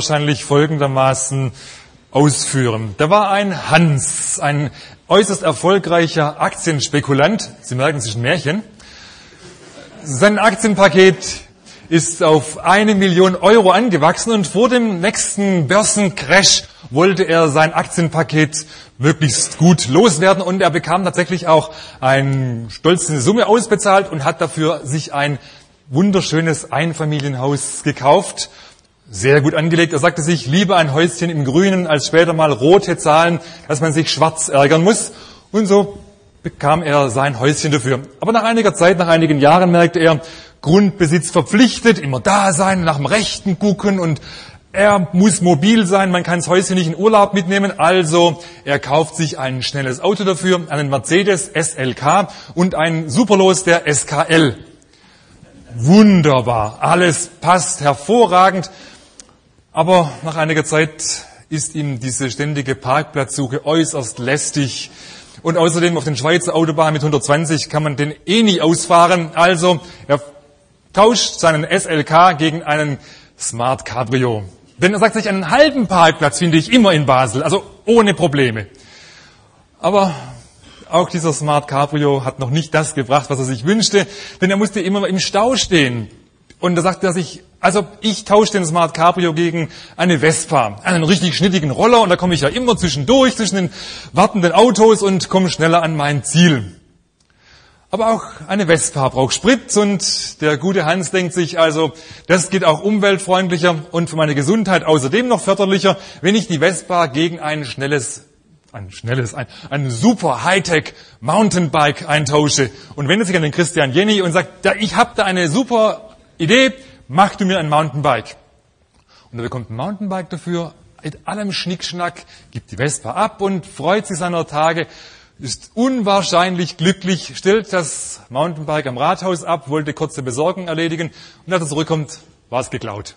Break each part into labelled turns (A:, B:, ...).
A: wahrscheinlich folgendermaßen ausführen. Da war ein Hans, ein äußerst erfolgreicher Aktienspekulant. Sie merken, es ist ein Märchen. Sein Aktienpaket ist auf 1 Million Euro angewachsen und vor dem nächsten Börsencrash wollte er sein Aktienpaket möglichst gut loswerden und er bekam tatsächlich auch eine stolze Summe ausbezahlt und hat dafür sich ein wunderschönes Einfamilienhaus gekauft. Sehr gut angelegt. Er sagte sich, lieber ein Häuschen im Grünen als später mal rote Zahlen, dass man sich schwarz ärgern muss. Und so bekam er sein Häuschen dafür. Aber nach einiger Zeit, nach einigen Jahren merkte er, Grundbesitz verpflichtet, immer da sein, nach dem Rechten gucken und er muss mobil sein, man kann das Häuschen nicht in Urlaub mitnehmen, also er kauft sich ein schnelles Auto dafür, einen Mercedes SLK und ein Superlos der SKL. Wunderbar, alles passt hervorragend, aber nach einiger Zeit ist ihm diese ständige Parkplatzsuche äußerst lästig. Und außerdem auf den Schweizer Autobahnen mit 120 kann man den nie ausfahren, also er tauscht seinen SLK gegen einen Smart Cabrio. Denn er sagt sich, einen halben Parkplatz finde ich immer in Basel, also ohne Probleme. Aber auch dieser Smart Cabrio hat noch nicht das gebracht, was er sich wünschte, denn er musste immer im Stau stehen. Und da sagte er sich, also ich tausche den Smart Cabrio gegen eine Vespa, einen richtig schnittigen Roller und da komme ich ja immer zwischendurch, zwischen den wartenden Autos und komme schneller an mein Ziel. Aber auch eine Vespa braucht Sprit und der gute Hans denkt sich also, das geht auch umweltfreundlicher und für meine Gesundheit außerdem noch förderlicher, wenn ich die Vespa gegen ein super Hightech Mountainbike eintausche. Und wendet sich an den Christian Jenny und sagt, ich habe da eine super Idee, mach du mir ein Mountainbike. Und er bekommt ein Mountainbike dafür, mit allem Schnickschnack, gibt die Vespa ab und freut sich seiner Tage, ist unwahrscheinlich glücklich, stellt das Mountainbike am Rathaus ab, wollte kurze Besorgung erledigen und als er zurückkommt, war es geklaut.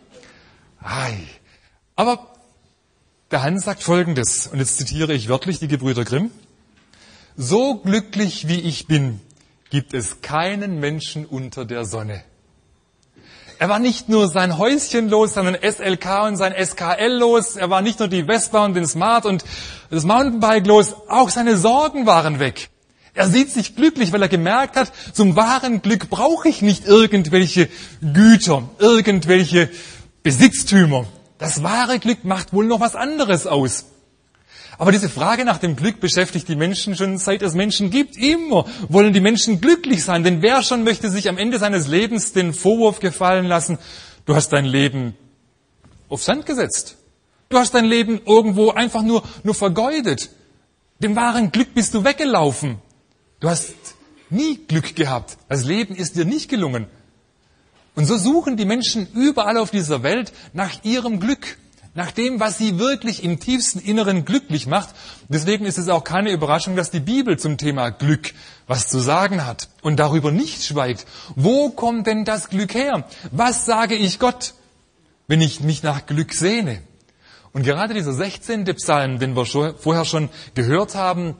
A: Aber der Hans sagt Folgendes, und jetzt zitiere ich wörtlich die Gebrüder Grimm. So glücklich wie ich bin, gibt es keinen Menschen unter der Sonne. Er war nicht nur sein Häuschen los, seinen SLK und sein SKL los, er war nicht nur die Vespa und den Smart und das Mountainbike los, auch seine Sorgen waren weg. Er sieht sich glücklich, weil er gemerkt hat, zum wahren Glück brauche ich nicht irgendwelche Güter, irgendwelche Besitztümer. Das wahre Glück macht wohl noch was anderes aus. Aber diese Frage nach dem Glück beschäftigt die Menschen schon seit es Menschen gibt. Immer wollen die Menschen glücklich sein. Denn wer schon möchte sich am Ende seines Lebens den Vorwurf gefallen lassen, du hast dein Leben auf Sand gesetzt. Du hast dein Leben irgendwo einfach nur vergeudet. Dem wahren Glück bist du weggelaufen. Du hast nie Glück gehabt. Das Leben ist dir nicht gelungen. Und so suchen die Menschen überall auf dieser Welt nach ihrem Glück. Nach dem, was sie wirklich im tiefsten Inneren glücklich macht. Deswegen ist es auch keine Überraschung, dass die Bibel zum Thema Glück was zu sagen hat und darüber nicht schweigt. Wo kommt denn das Glück her? Was sage ich Gott, wenn ich mich nach Glück sehne? Und gerade dieser 16. Psalm, den wir vorher schon gehört haben,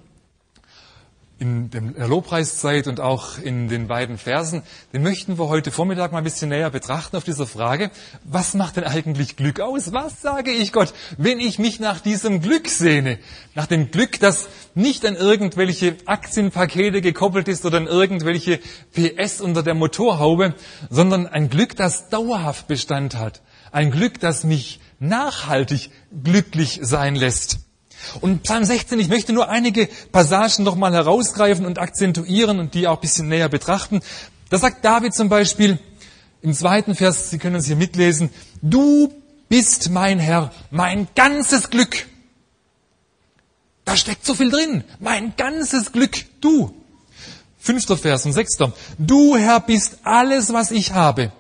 A: in der Lobpreiszeit und auch in den beiden Versen, den möchten wir heute Vormittag mal ein bisschen näher betrachten auf dieser Frage, was macht denn eigentlich Glück aus? Was sage ich Gott, wenn ich mich nach diesem Glück sehne? Nach dem Glück, das nicht an irgendwelche Aktienpakete gekoppelt ist oder an irgendwelche PS unter der Motorhaube, sondern ein Glück, das dauerhaft Bestand hat. Ein Glück, das mich nachhaltig glücklich sein lässt. Und Psalm 16, ich möchte nur einige Passagen noch mal herausgreifen und akzentuieren und die auch ein bisschen näher betrachten. Da sagt David zum Beispiel im 2. Vers, Sie können es hier mitlesen, du bist mein Herr, mein ganzes Glück. Da steckt so viel drin, mein ganzes Glück, du. 5. Vers und 6. Du Herr bist alles, was ich habe.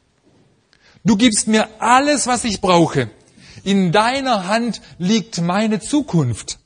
A: Du gibst mir alles, was ich brauche. In deiner Hand liegt meine Zukunft.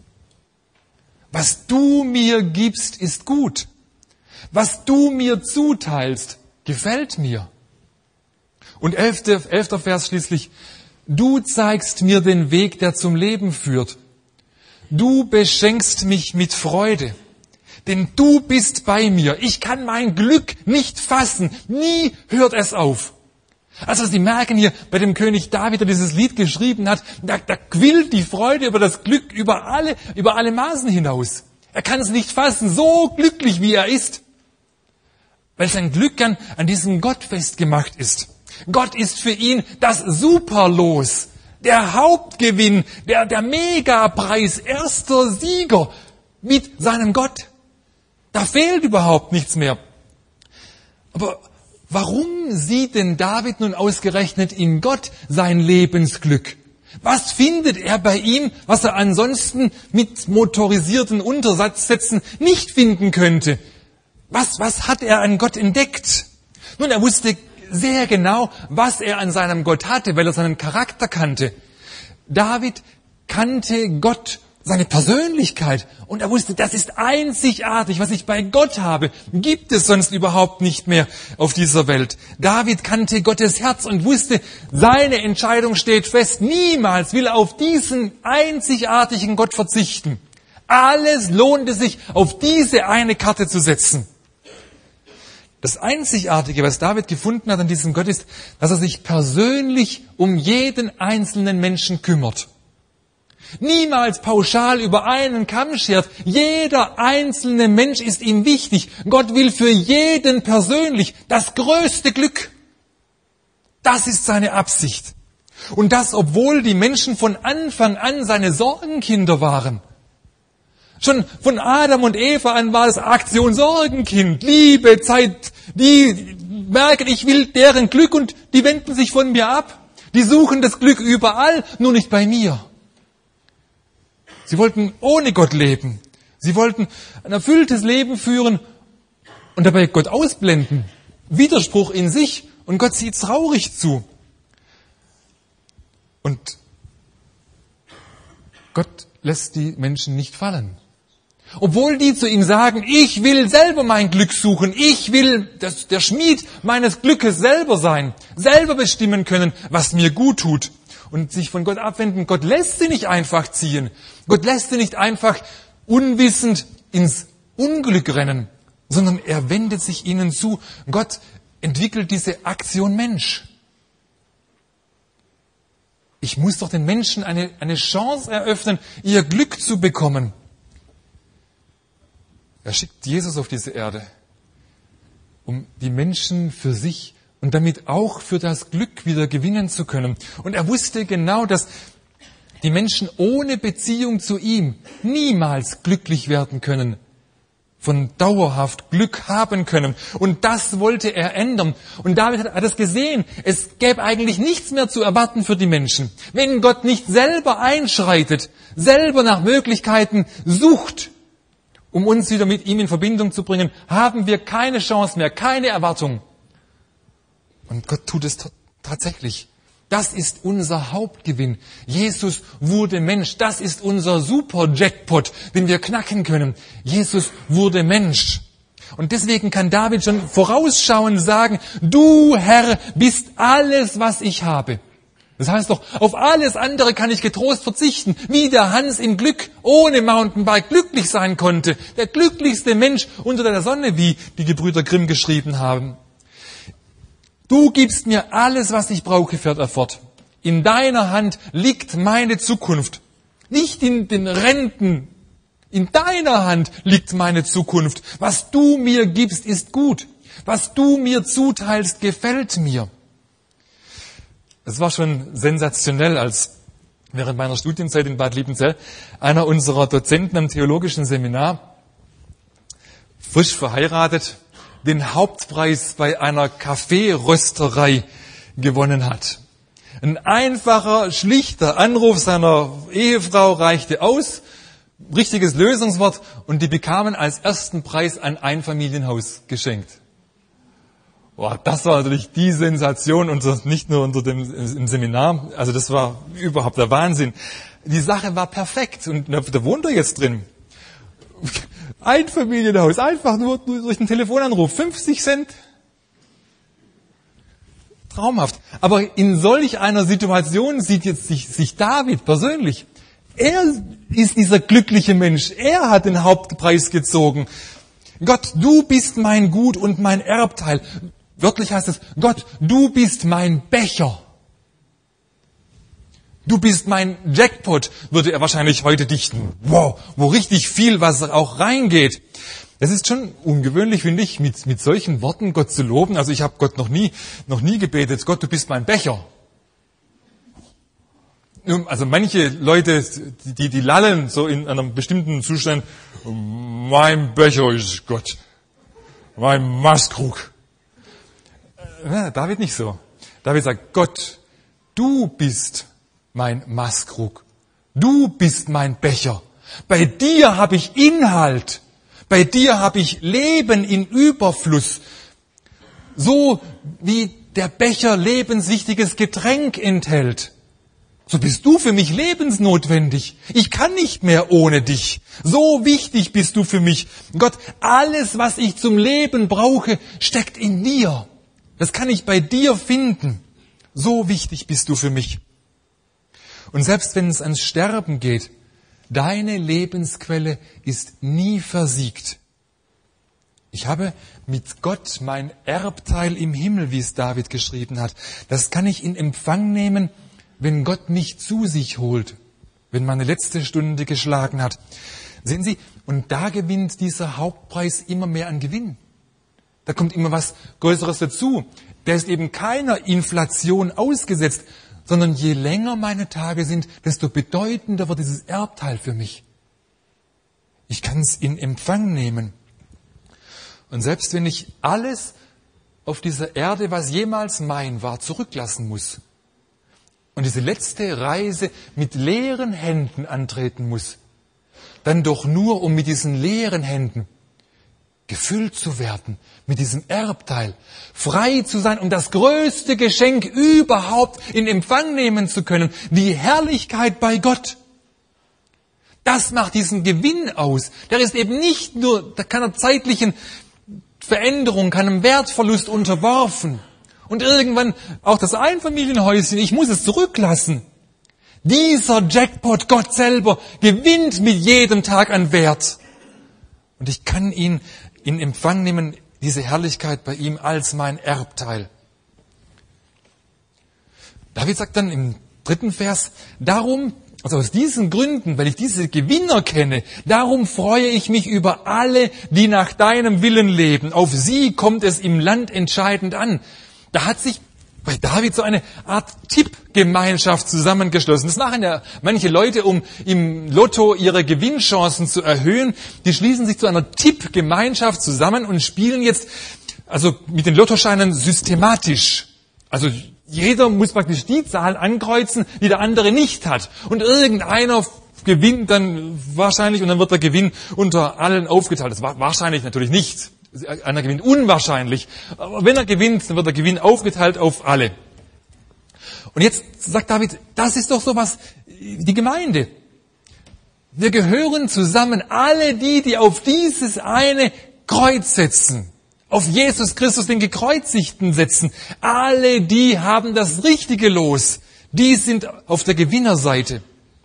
A: Was du mir gibst, ist gut. Was du mir zuteilst, gefällt mir. Und 11. Vers schließlich. Du zeigst mir den Weg, der zum Leben führt. Du beschenkst mich mit Freude. Denn du bist bei mir. Ich kann mein Glück nicht fassen. Nie hört es auf. Also Sie merken hier bei dem König David, der dieses Lied geschrieben hat, da quillt die Freude über das Glück über alle Maßen hinaus. Er kann es nicht fassen, so glücklich wie er ist, weil sein Glück an diesem Gott festgemacht ist. Gott ist für ihn das Superlos, der Hauptgewinn, der Megapreis, erster Sieger mit seinem Gott. Da fehlt überhaupt nichts mehr. Aber warum sieht denn David nun ausgerechnet in Gott sein Lebensglück? Was findet er bei ihm, was er ansonsten mit motorisierten Untersatzsätzen nicht finden könnte? Was hat er an Gott entdeckt? Nun, er wusste sehr genau, was er an seinem Gott hatte, weil er seinen Charakter kannte. David kannte Gott, seine Persönlichkeit, und er wusste, das ist einzigartig, was ich bei Gott habe, gibt es sonst überhaupt nicht mehr auf dieser Welt. David kannte Gottes Herz und wusste, seine Entscheidung steht fest, niemals will er auf diesen einzigartigen Gott verzichten. Alles lohnte sich, auf diese eine Karte zu setzen. Das Einzigartige, was David gefunden hat an diesem Gott, ist, dass er sich persönlich um jeden einzelnen Menschen kümmert. Niemals pauschal über einen Kamm schert. Jeder einzelne Mensch ist ihm wichtig. Gott will für jeden persönlich das größte Glück. Das ist seine Absicht. Und das, obwohl die Menschen von Anfang an seine Sorgenkinder waren. Schon von Adam und Eva an war es Aktion Sorgenkind, Liebe, Zeit. Die merken, ich will deren Glück und die wenden sich von mir ab. Die suchen das Glück überall, nur nicht bei mir. Sie wollten ohne Gott leben. Sie wollten ein erfülltes Leben führen und dabei Gott ausblenden. Widerspruch in sich und Gott sieht traurig zu. Und Gott lässt die Menschen nicht fallen. Obwohl die zu ihm sagen, ich will selber mein Glück suchen, ich will der Schmied meines Glückes selber sein, selber bestimmen können, was mir gut tut. Und sich von Gott abwenden. Gott lässt sie nicht einfach ziehen. Gott lässt sie nicht einfach unwissend ins Unglück rennen, sondern er wendet sich ihnen zu. Gott entwickelt diese Aktion Mensch. Ich muss doch den Menschen eine Chance eröffnen, ihr Glück zu bekommen. Er schickt Jesus auf diese Erde, um die Menschen für sich und damit auch für das Glück wieder gewinnen zu können. Und er wusste genau, dass die Menschen ohne Beziehung zu ihm niemals glücklich werden können, von dauerhaft Glück haben können. Und das wollte er ändern. Und David hat es gesehen. Es gäbe eigentlich nichts mehr zu erwarten für die Menschen. Wenn Gott nicht selber einschreitet, selber nach Möglichkeiten sucht, um uns wieder mit ihm in Verbindung zu bringen, haben wir keine Chance mehr, keine Erwartung. Und Gott tut es tatsächlich. Das ist unser Hauptgewinn. Jesus wurde Mensch. Das ist unser Super-Jackpot, den wir knacken können. Jesus wurde Mensch. Und deswegen kann David schon vorausschauend sagen, du Herr bist alles, was ich habe. Das heißt doch, auf alles andere kann ich getrost verzichten, wie der Hans im Glück ohne Mountainbike glücklich sein konnte. Der glücklichste Mensch unter der Sonne, wie die Gebrüder Grimm geschrieben haben. Du gibst mir alles, was ich brauche, fährt er fort. In deiner Hand liegt meine Zukunft. Nicht in den Renten. In deiner Hand liegt meine Zukunft. Was du mir gibst, ist gut. Was du mir zuteilst, gefällt mir. Es war schon sensationell, als während meiner Studienzeit in Bad Liebenzell einer unserer Dozenten am theologischen Seminar, frisch verheiratet, den Hauptpreis bei einer Kaffeerösterei gewonnen hat. Ein einfacher, schlichter Anruf seiner Ehefrau reichte aus, richtiges Lösungswort, und die bekamen als ersten Preis ein Einfamilienhaus geschenkt. Boah, das war natürlich die Sensation, nicht nur im Seminar, also das war überhaupt der Wahnsinn. Die Sache war perfekt und da wohnt er jetzt drin. Einfamilienhaus, einfach nur durch einen Telefonanruf, 50 Cent. Traumhaft. Aber in solch einer Situation sieht jetzt sich David persönlich. Er ist dieser glückliche Mensch. Er hat den Hauptpreis gezogen. Gott, du bist mein Gut und mein Erbteil. Wörtlich heißt es, Gott, du bist mein Becher. Du bist mein Jackpot, würde er wahrscheinlich heute dichten. Wow, wo richtig viel Wasser auch reingeht. Es ist schon ungewöhnlich, finde ich, mit solchen Worten Gott zu loben. Also ich habe Gott noch nie gebetet, Gott, du bist mein Becher. Also manche Leute, die lallen so in einem bestimmten Zustand, mein Becher ist Gott, mein Maßkrug. David nicht so. David sagt, Gott, du bist mein Maßkrug. Du bist mein Becher. Bei dir habe ich Inhalt. Bei dir habe ich Leben in Überfluss. So wie der Becher lebenswichtiges Getränk enthält. So bist du für mich lebensnotwendig. Ich kann nicht mehr ohne dich. So wichtig bist du für mich. Gott, alles, was ich zum Leben brauche, steckt in dir. Das kann ich bei dir finden. So wichtig bist du für mich. Und selbst wenn es ans Sterben geht, deine Lebensquelle ist nie versiegt. Ich habe mit Gott mein Erbteil im Himmel, wie es David geschrieben hat. Das kann ich in Empfang nehmen, wenn Gott mich zu sich holt, wenn meine letzte Stunde geschlagen hat. Sehen Sie, und da gewinnt dieser Hauptpreis immer mehr an Gewinn. Da kommt immer was Größeres dazu. Der ist eben keiner Inflation ausgesetzt, sondern je länger meine Tage sind, desto bedeutender wird dieses Erbteil für mich. Ich kann es in Empfang nehmen. Und selbst wenn ich alles auf dieser Erde, was jemals mein war, zurücklassen muss und diese letzte Reise mit leeren Händen antreten muss, dann doch nur, um mit diesen leeren Händen gefüllt zu werden, mit diesem Erbteil, frei zu sein, um das größte Geschenk überhaupt in Empfang nehmen zu können, die Herrlichkeit bei Gott. Das macht diesen Gewinn aus. Der ist eben nicht nur keiner zeitlichen Veränderung, keinem Wertverlust unterworfen. Und irgendwann auch das Einfamilienhäuschen, ich muss es zurücklassen. Dieser Jackpot, Gott selber, gewinnt mit jedem Tag an Wert. Und ich kann ihn in Empfang nehmen, diese Herrlichkeit bei ihm als mein Erbteil. David sagt dann im 3. Vers, darum, also aus diesen Gründen, weil ich diese Gewinner kenne, darum freue ich mich über alle, die nach deinem Willen leben. Auf sie kommt es im Land entscheidend an. Da hat sich bei David so eine Art Tippgemeinschaft zusammengeschlossen. Das machen ja manche Leute, um im Lotto ihre Gewinnchancen zu erhöhen. Die schließen sich zu einer Tippgemeinschaft zusammen und spielen jetzt also mit den Lottoscheinen systematisch. Also jeder muss praktisch die Zahl ankreuzen, die der andere nicht hat. Und irgendeiner gewinnt dann wahrscheinlich und dann wird der Gewinn unter allen aufgeteilt. Das war wahrscheinlich natürlich nicht. Einer gewinnt unwahrscheinlich. Aber wenn er gewinnt, dann wird der Gewinn aufgeteilt auf alle. Und jetzt sagt David, das ist doch sowas, die Gemeinde. Wir gehören zusammen, alle die auf dieses eine Kreuz setzen. Auf Jesus Christus, den Gekreuzigten, setzen. Alle die haben das richtige Los. Die sind auf der Gewinnerseite.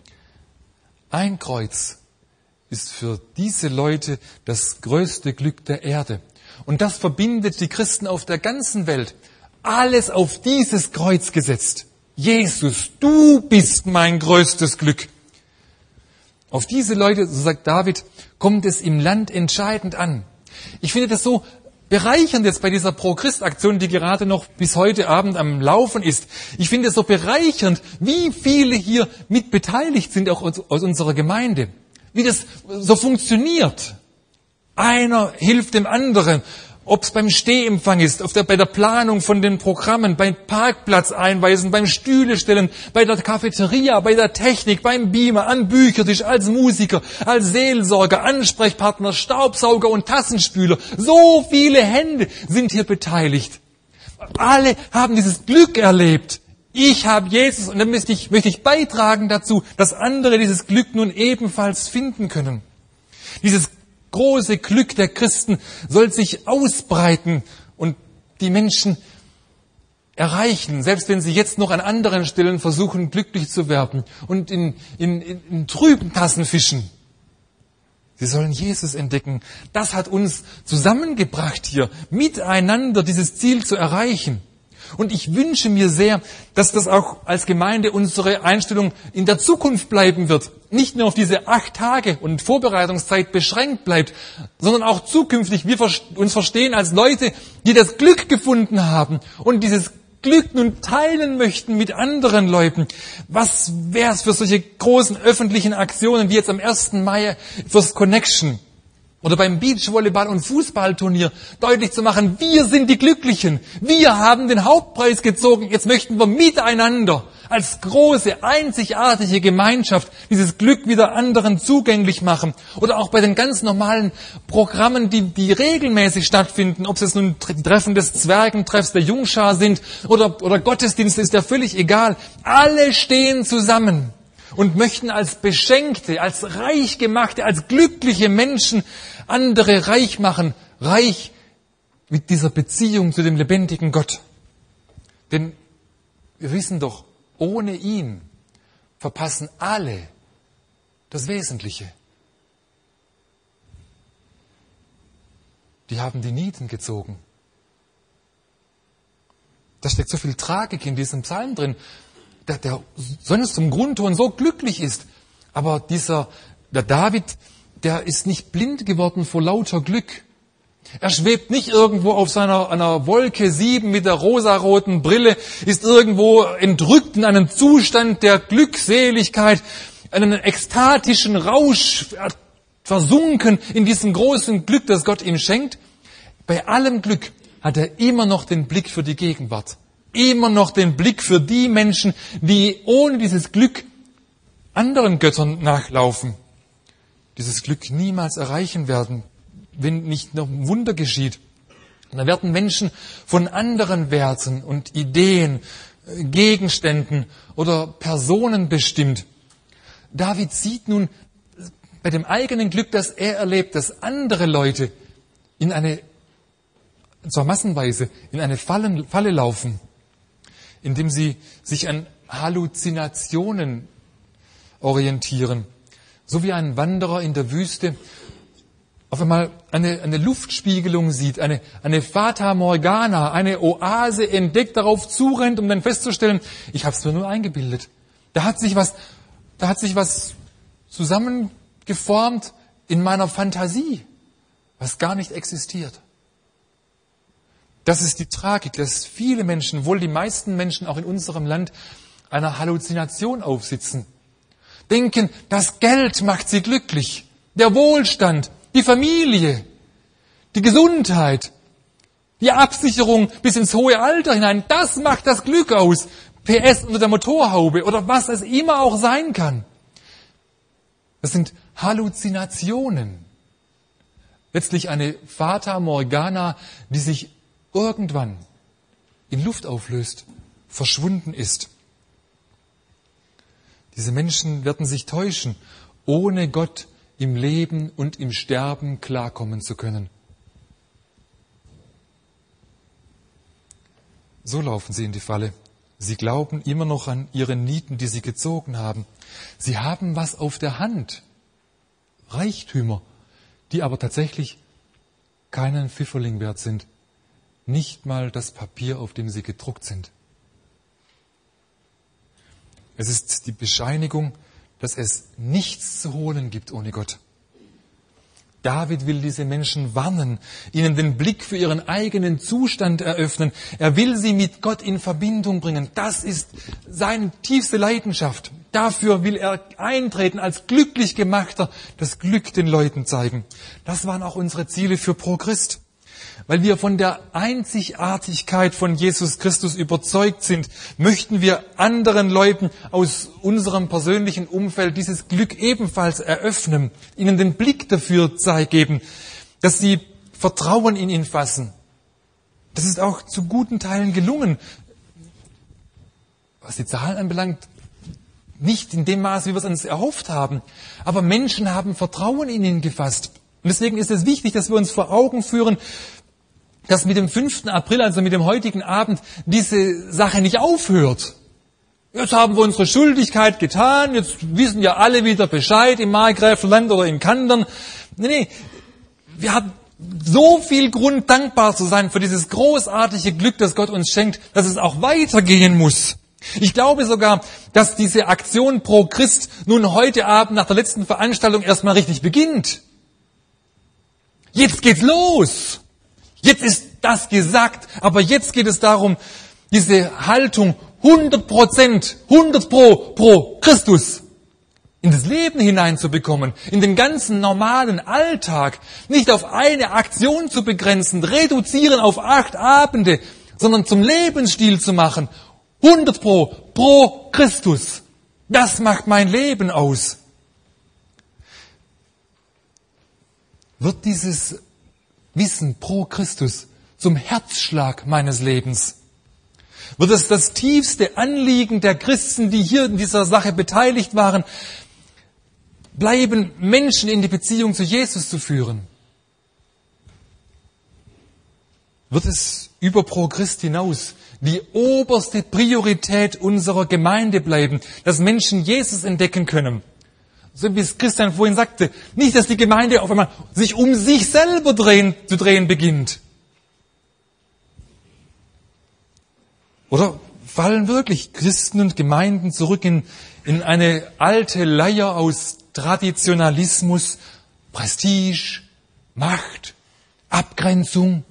A: Ein Kreuz ist für diese Leute das größte Glück der Erde. Und das verbindet die Christen auf der ganzen Welt. Alles auf dieses Kreuz gesetzt. Jesus, du bist mein größtes Glück. Auf diese Leute, so sagt David, kommt es im Land entscheidend an. Ich finde das so bereichernd jetzt bei dieser Pro-Christ-Aktion, die gerade noch bis heute Abend am Laufen ist. Ich finde es so bereichernd, wie viele hier mit beteiligt sind, auch aus unserer Gemeinde. Wie das so funktioniert. Einer hilft dem anderen, ob es beim Stehempfang ist, bei der Planung von den Programmen, beim Parkplatz einweisen, beim Stühle stellen, bei der Cafeteria, bei der Technik, beim Beamer, am Büchertisch, als Musiker, als Seelsorger, Ansprechpartner, Staubsauger und Tassenspüler. So viele Hände sind hier beteiligt. Alle haben dieses Glück erlebt. Ich habe Jesus und dann möchte ich beitragen dazu, dass andere dieses Glück nun ebenfalls finden können. Dieses große Glück der Christen soll sich ausbreiten und die Menschen erreichen, selbst wenn sie jetzt noch an anderen Stellen versuchen, glücklich zu werden und in trüben Tassen fischen. Sie sollen Jesus entdecken. Das hat uns zusammengebracht hier, miteinander dieses Ziel zu erreichen. Und ich wünsche mir sehr, dass das auch als Gemeinde unsere Einstellung in der Zukunft bleiben wird. Nicht nur auf diese 8 Tage und Vorbereitungszeit beschränkt bleibt, sondern auch zukünftig wir uns verstehen als Leute, die das Glück gefunden haben und dieses Glück nun teilen möchten mit anderen Leuten. Was wäre es für solche großen öffentlichen Aktionen wie jetzt am 1. Mai fürs Connection oder beim Beachvolleyball- und Fußballturnier deutlich zu machen, wir sind die Glücklichen, wir haben den Hauptpreis gezogen, jetzt möchten wir miteinander als große, einzigartige Gemeinschaft dieses Glück wieder anderen zugänglich machen. Oder auch bei den ganz normalen Programmen, die regelmäßig stattfinden, ob es jetzt nun Treffen des Zwergentreffs der Jungschar sind oder Gottesdienste, ist ja völlig egal. Alle stehen zusammen und möchten als Beschenkte, als reich gemachte, als glückliche Menschen andere reich machen, reich mit dieser Beziehung zu dem lebendigen Gott. Denn wir wissen doch, ohne ihn verpassen alle das Wesentliche. Die haben die Nieten gezogen. Da steckt so viel Tragik in diesem Psalm drin, der sonst zum Grundton so glücklich ist. Aber der David, der ist nicht blind geworden vor lauter Glück. Er schwebt nicht irgendwo auf einer Wolke 7 mit der rosaroten Brille, ist irgendwo entrückt in einen Zustand der Glückseligkeit, einen ekstatischen Rausch, versunken in diesem großen Glück, das Gott ihm schenkt. Bei allem Glück hat er immer noch den Blick für die Gegenwart. Immer noch den Blick für die Menschen, die ohne dieses Glück anderen Göttern nachlaufen. Dieses Glück niemals erreichen werden, wenn nicht noch ein Wunder geschieht. Und dann werden Menschen von anderen Werten und Ideen, Gegenständen oder Personen bestimmt. David sieht nun bei dem eigenen Glück, das er erlebt, dass andere Leute zwar massenweise, in eine Falle laufen, indem sie sich an Halluzinationen orientieren. So wie ein Wanderer in der Wüste auf einmal eine Luftspiegelung sieht, eine Fata Morgana, eine Oase entdeckt, darauf zurennt, um dann festzustellen, ich habe es mir nur eingebildet. Da hat sich was zusammengeformt in meiner Fantasie, was gar nicht existiert. Das ist die Tragik, dass viele Menschen, wohl die meisten Menschen auch in unserem Land, einer Halluzination aufsitzen. Denken, das Geld macht sie glücklich, der Wohlstand, die Familie, die Gesundheit, die Absicherung bis ins hohe Alter hinein, das macht das Glück aus. PS unter der Motorhaube oder was es immer auch sein kann. Das sind Halluzinationen. Letztlich eine Fata Morgana, die sich irgendwann in Luft auflöst, verschwunden ist. Diese Menschen werden sich täuschen, ohne Gott im Leben und im Sterben klarkommen zu können. So laufen sie in die Falle. Sie glauben immer noch an ihre Nieten, die sie gezogen haben. Sie haben was auf der Hand, Reichtümer, die aber tatsächlich keinen Pfifferling wert sind. Nicht mal das Papier, auf dem sie gedruckt sind. Es ist die Bescheinigung, dass es nichts zu holen gibt ohne Gott. David will diese Menschen warnen, ihnen den Blick für ihren eigenen Zustand eröffnen. Er will sie mit Gott in Verbindung bringen. Das ist seine tiefste Leidenschaft. Dafür will er eintreten, als glücklich gemachter, das Glück den Leuten zeigen. Das waren auch unsere Ziele für Pro Christ. Weil wir von der Einzigartigkeit von Jesus Christus überzeugt sind, möchten wir anderen Leuten aus unserem persönlichen Umfeld dieses Glück ebenfalls eröffnen, ihnen den Blick dafür geben, dass sie Vertrauen in ihn fassen. Das ist auch zu guten Teilen gelungen. Was die Zahlen anbelangt, nicht in dem Maße, wie wir es uns erhofft haben. Aber Menschen haben Vertrauen in ihn gefasst. Und deswegen ist es wichtig, dass wir uns vor Augen führen, dass mit dem 5. April, also mit dem heutigen Abend, diese Sache nicht aufhört. Jetzt haben wir unsere Schuldigkeit getan, jetzt wissen ja alle wieder Bescheid im Markgräflerland oder in Kandern. Nee, wir haben so viel Grund, dankbar zu sein für dieses großartige Glück, das Gott uns schenkt, dass es auch weitergehen muss. Ich glaube sogar, dass diese Aktion Pro Christ nun heute Abend nach der letzten Veranstaltung erstmal richtig beginnt. Jetzt geht's los. Jetzt ist das gesagt. Aber jetzt geht es darum, diese Haltung 100%, 100 pro Christus in das Leben hineinzubekommen, in den ganzen normalen Alltag, nicht auf eine Aktion zu begrenzen, reduzieren auf 8 Abende, sondern zum Lebensstil zu machen. 100 pro Christus. Das macht mein Leben aus. Wird dieses Wissen pro Christus zum Herzschlag meines Lebens? Wird es das tiefste Anliegen der Christen, die hier in dieser Sache beteiligt waren, bleiben, Menschen in die Beziehung zu Jesus zu führen? Wird es über Pro Christ hinaus die oberste Priorität unserer Gemeinde bleiben, dass Menschen Jesus entdecken können? So wie es Christian vorhin sagte, nicht, dass die Gemeinde auf einmal sich um sich selber zu drehen beginnt. Oder fallen wirklich Christen und Gemeinden zurück in eine alte Leier aus Traditionalismus, Prestige, Macht, Abgrenzung?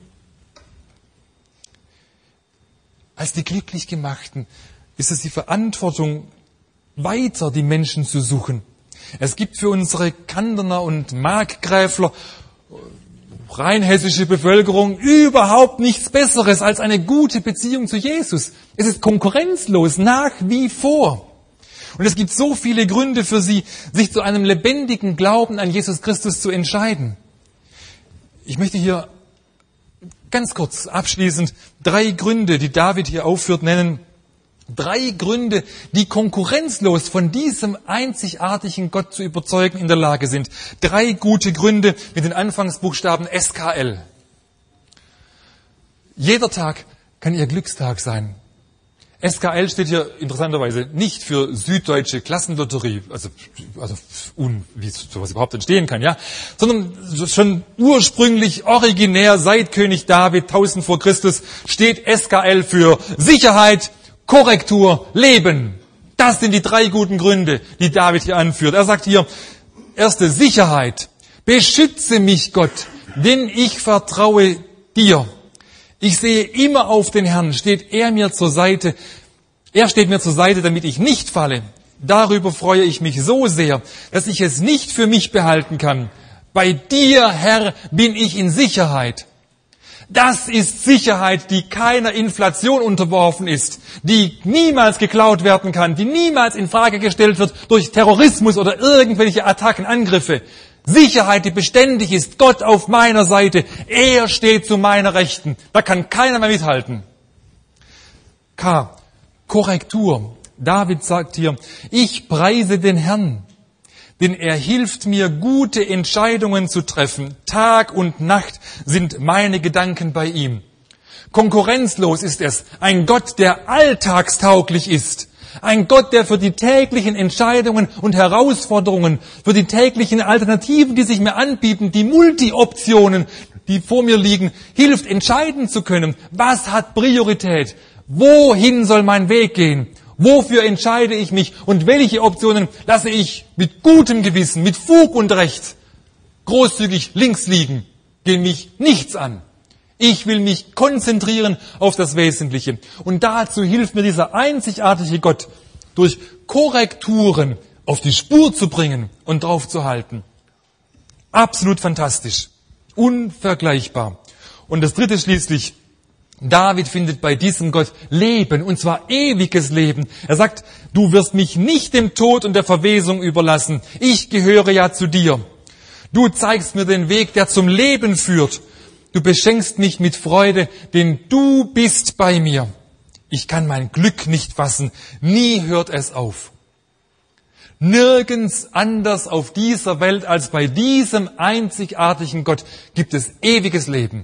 A: Als die Glücklichgemachten ist es die Verantwortung, weiter die Menschen zu suchen. Es gibt für unsere Kanderner und Markgräfler, rheinhessische Bevölkerung, überhaupt nichts Besseres als eine gute Beziehung zu Jesus. Es ist konkurrenzlos, nach wie vor. Und es gibt so viele Gründe für sie, sich zu einem lebendigen Glauben an Jesus Christus zu entscheiden. Ich möchte hier ganz kurz abschließend 3 Gründe, die David hier aufführt, nennen. 3 Gründe, die konkurrenzlos von diesem einzigartigen Gott zu überzeugen in der Lage sind. 3 gute Gründe mit den Anfangsbuchstaben SKL. Jeder Tag kann Ihr Glückstag sein. SKL steht hier interessanterweise nicht für Süddeutsche Klassenlotterie, also wie sowas überhaupt entstehen kann, ja, sondern schon ursprünglich originär seit König David 1000 vor Christus steht SKL für Sicherheit, Korrektur, Leben. Das sind die 3 guten Gründe, die David hier anführt. Er sagt hier, erste Sicherheit. Beschütze mich, Gott, denn ich vertraue dir. Ich sehe immer auf den Herrn, steht er mir zur Seite. Er steht mir zur Seite, damit ich nicht falle. Darüber freue ich mich so sehr, dass ich es nicht für mich behalten kann. Bei dir, Herr, bin ich in Sicherheit. Das ist Sicherheit, die keiner Inflation unterworfen ist, die niemals geklaut werden kann, die niemals in Frage gestellt wird durch Terrorismus oder irgendwelche Attacken, Angriffe. Sicherheit, die beständig ist, Gott auf meiner Seite, er steht zu meiner Rechten. Da kann keiner mehr mithalten. K. Korrektur. David sagt hier, ich preise den Herrn, denn er hilft mir, gute Entscheidungen zu treffen. Tag und Nacht sind meine Gedanken bei ihm. Konkurrenzlos ist es, ein Gott, der alltagstauglich ist. Ein Gott, der für die täglichen Entscheidungen und Herausforderungen, für die täglichen Alternativen, die sich mir anbieten, die Multi-Optionen, die vor mir liegen, hilft, entscheiden zu können. Was hat Priorität? Wohin soll mein Weg gehen? Wofür entscheide ich mich? Und welche Optionen lasse ich mit gutem Gewissen, mit Fug und Recht großzügig links liegen? Gehen mich nichts an. Ich will mich konzentrieren auf das Wesentliche. Und dazu hilft mir dieser einzigartige Gott, durch Korrekturen auf die Spur zu bringen und drauf zu halten. Absolut fantastisch. Unvergleichbar. Und das 3. schließlich, David findet bei diesem Gott Leben, und zwar ewiges Leben. Er sagt, du wirst mich nicht dem Tod und der Verwesung überlassen. Ich gehöre ja zu dir. Du zeigst mir den Weg, der zum Leben führt. Du beschenkst mich mit Freude, denn du bist bei mir. Ich kann mein Glück nicht fassen. Nie hört es auf. Nirgends anders auf dieser Welt als bei diesem einzigartigen Gott gibt es ewiges Leben.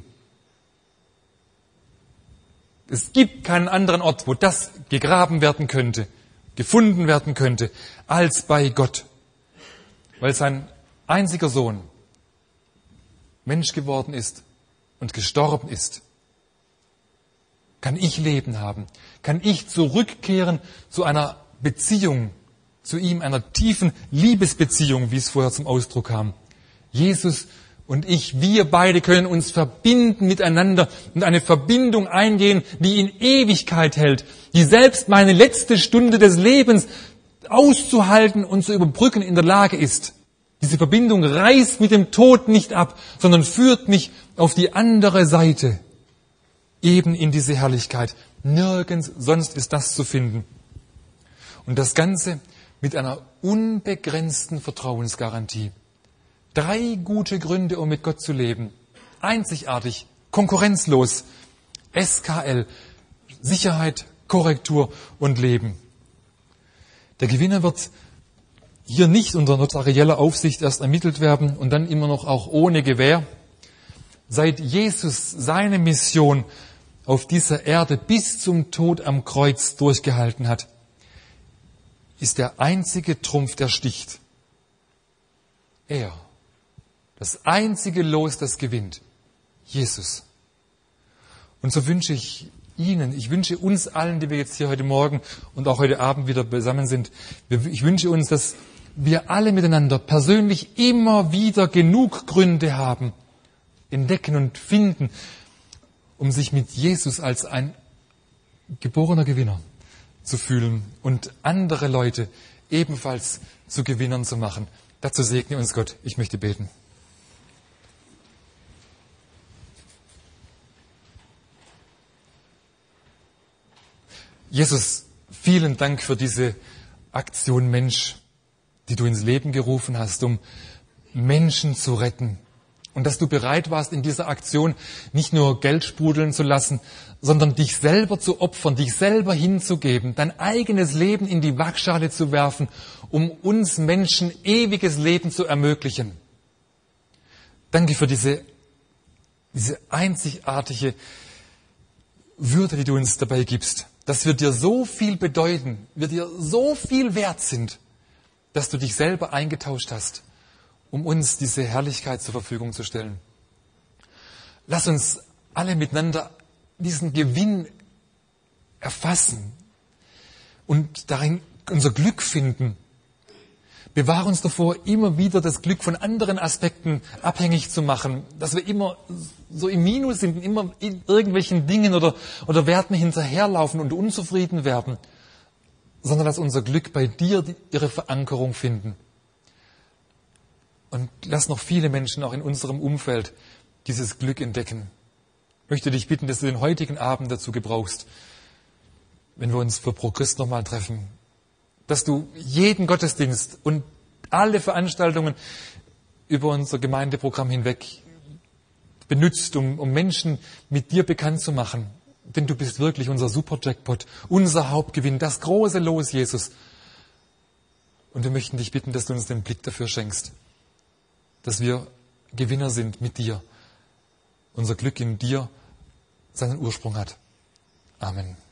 A: Es gibt keinen anderen Ort, wo das gegraben werden könnte, gefunden werden könnte, als bei Gott. Weil sein einziger Sohn Mensch geworden ist und gestorben ist, kann ich Leben haben, kann ich zurückkehren zu einer Beziehung zu ihm, einer tiefen Liebesbeziehung, wie es vorher zum Ausdruck kam. Jesus und ich, wir beide können uns verbinden miteinander und eine Verbindung eingehen, die in Ewigkeit hält, die selbst meine letzte Stunde des Lebens auszuhalten und zu überbrücken in der Lage ist. Diese Verbindung reißt mit dem Tod nicht ab, sondern führt mich auf die andere Seite, eben in diese Herrlichkeit. Nirgends sonst ist das zu finden. Und das Ganze mit einer unbegrenzten Vertrauensgarantie. 3 gute Gründe, um mit Gott zu leben. Einzigartig, konkurrenzlos, SKL, Sicherheit, Korrektur und Leben. Der Gewinner wird hier nicht unter notarieller Aufsicht erst ermittelt werden und dann immer noch auch ohne Gewähr. Seit Jesus seine Mission auf dieser Erde bis zum Tod am Kreuz durchgehalten hat, ist der einzige Trumpf, der sticht. Er. Das einzige Los, das gewinnt. Jesus. Und so wünsche ich Ihnen, ich wünsche uns allen, die wir jetzt hier heute Morgen und auch heute Abend wieder beisammen sind, ich wünsche uns, dass wir alle miteinander persönlich immer wieder genug Gründe haben, entdecken und finden, um sich mit Jesus als ein geborener Gewinner zu fühlen und andere Leute ebenfalls zu Gewinnern zu machen. Dazu segne uns Gott. Ich möchte beten. Jesus, vielen Dank für diese Aktion Mensch, die du ins Leben gerufen hast, um Menschen zu retten. Und dass du bereit warst, in dieser Aktion nicht nur Geld sprudeln zu lassen, sondern dich selber zu opfern, dich selber hinzugeben, dein eigenes Leben in die Waagschale zu werfen, um uns Menschen ewiges Leben zu ermöglichen. Danke für diese einzigartige Würde, die du uns dabei gibst, dass wir dir so viel bedeuten, wir dir so viel wert sind, dass du dich selber eingetauscht hast, um uns diese Herrlichkeit zur Verfügung zu stellen. Lass uns alle miteinander diesen Gewinn erfassen und darin unser Glück finden. Bewahre uns davor, immer wieder das Glück von anderen Aspekten abhängig zu machen, dass wir immer so im Minus sind, immer in irgendwelchen Dingen oder Werten hinterherlaufen und unzufrieden werden, sondern dass unser Glück bei dir ihre Verankerung finden. Und lass noch viele Menschen auch in unserem Umfeld dieses Glück entdecken. Ich möchte dich bitten, dass du den heutigen Abend dazu gebrauchst, wenn wir uns für ProChrist nochmal treffen, dass du jeden Gottesdienst und alle Veranstaltungen über unser Gemeindeprogramm hinweg benutzt, um Menschen mit dir bekannt zu machen. Denn du bist wirklich unser Superjackpot, unser Hauptgewinn, das große Los, Jesus. Und wir möchten dich bitten, dass du uns den Blick dafür schenkst, dass wir Gewinner sind mit dir. Unser Glück in dir seinen Ursprung hat. Amen.